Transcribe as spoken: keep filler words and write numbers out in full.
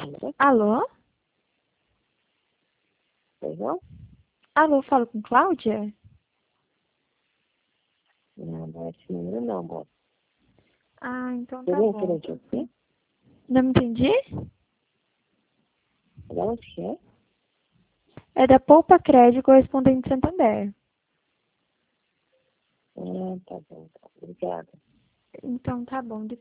Alô? Pois não? Alô, falo com Cláudia? Não, não é esse número não, moça. Ah, então tá Seria bom. referente a você? Não me entendi? De onde que é? É da Poupa Crédito Correspondente Santander. Ah, tá bom. Tá. Obrigada. Então tá bom.